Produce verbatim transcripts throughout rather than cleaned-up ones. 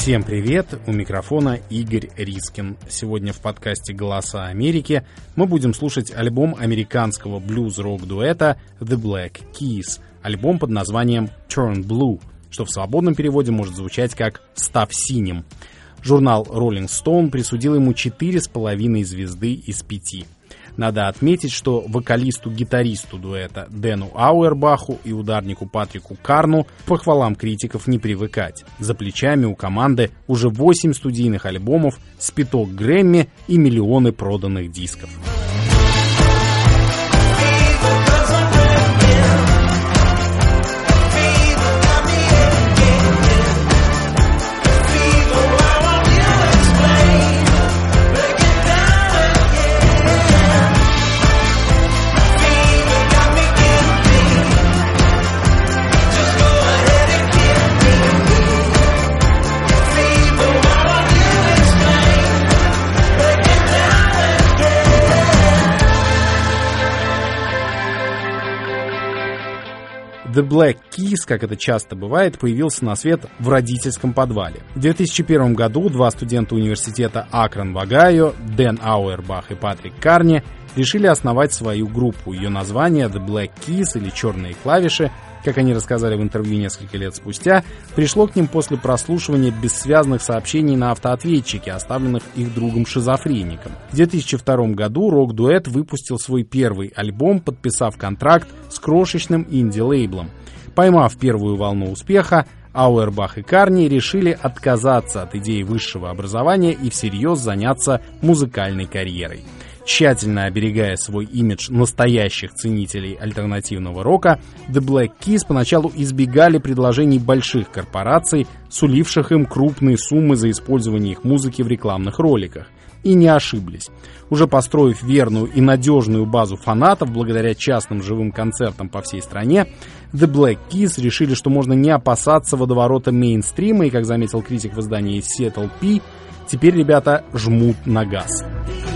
Всем привет! У микрофона Игорь Рискин. Сегодня в подкасте «Голоса Америки» мы будем слушать альбом американского блюз-рок-дуэта The Black Keys, альбом под названием Turn Blue, что в свободном переводе может звучать как «Став синим». Журнал Rolling Stone присудил ему четыре с половиной звезды из пяти. Надо отметить, что вокалисту-гитаристу дуэта Дэну Ауэрбаху и ударнику Патрику Карну похвалам критиков не привыкать. За плечами у команды уже восемь студийных альбомов, спиток Грэмми и миллионы проданных дисков. The Black Keys, как это часто бывает, появился на свет в родительском подвале. В две тысячи первом году два студента университета Акрон в Огайо, Дэн Ауэрбах и Патрик Карни, решили основать свою группу. Ее название The Black Keys или «Черные клавиши», как они рассказали в интервью несколько лет спустя, пришло к ним после прослушивания бессвязных сообщений на автоответчике, оставленных их другом-шизофреником. В две тысячи втором году рок-дуэт выпустил свой первый альбом, подписав контракт с крошечным инди-лейблом. Поймав первую волну успеха, Ауэрбах и Карни решили отказаться от идеи высшего образования и всерьез заняться музыкальной карьерой. Тщательно оберегая свой имидж настоящих ценителей альтернативного рока, The Black Keys поначалу избегали предложений больших корпораций, суливших им крупные суммы за использование их музыки в рекламных роликах. И не ошиблись. Уже построив верную и надежную базу фанатов благодаря частным живым концертам по всей стране, The Black Keys решили, что можно не опасаться водоворота мейнстрима, и, как заметил критик в издании Seattle P, теперь ребята жмут на газ.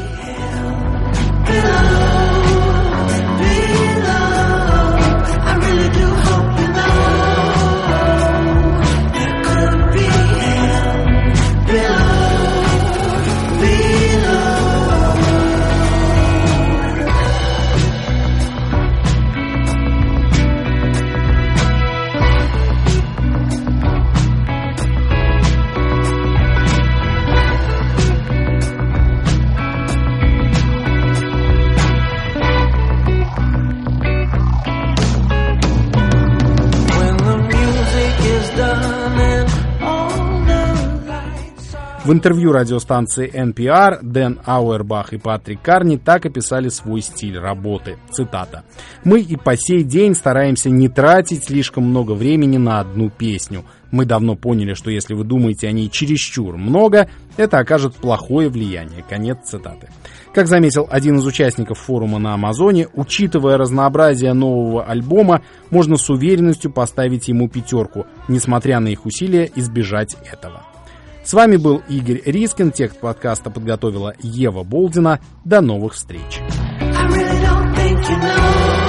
В интервью радиостанции эн пи ар Дэн Ауэрбах и Патрик Карни так описали свой стиль работы. Цитата. «Мы и по сей день стараемся не тратить слишком много времени на одну песню. Мы давно поняли, что если вы думаете о ней чересчур много, это окажет плохое влияние». Конец цитаты. Как заметил один из участников форума на Амазоне, учитывая разнообразие нового альбома, можно с уверенностью поставить ему пятерку, несмотря на их усилия избежать этого. С вами был Игорь Рискин. Текст подкаста подготовила Ева Болдина. До новых встреч. I really don't think you know.